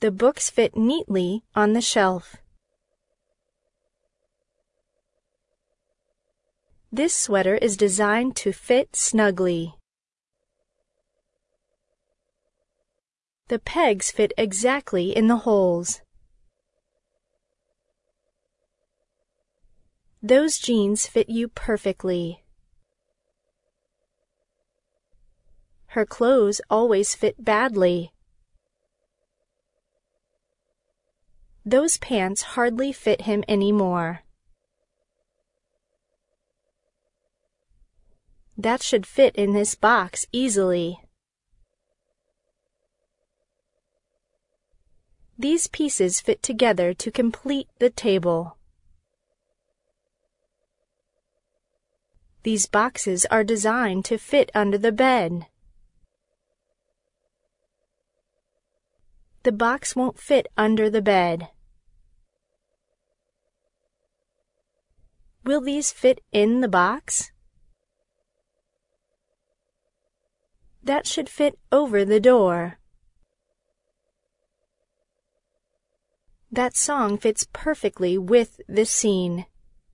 The books fit neatly on the shelf. This sweater is designed to fit snugly. The pegs fit exactly in the holes. Those jeans fit you perfectly. Her clothes always fit badly. Those pants hardly fit him anymore. That should fit in this box easily. These pieces fit together to complete the table. These boxes are designed to fit under the bed. The box won't fit under the bed. Will these fit in the box? That should fit over the door. That song fits perfectly with this scene.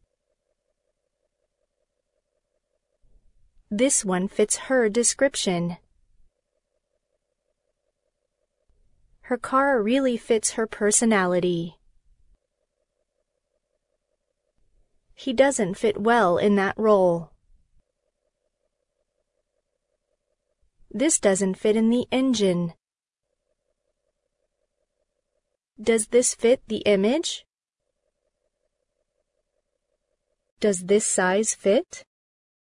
This one fits her description. Her car really fits her personality. He doesn't fit well in that role. This doesn't fit in the engine. Does this fit the image? Does this size fit?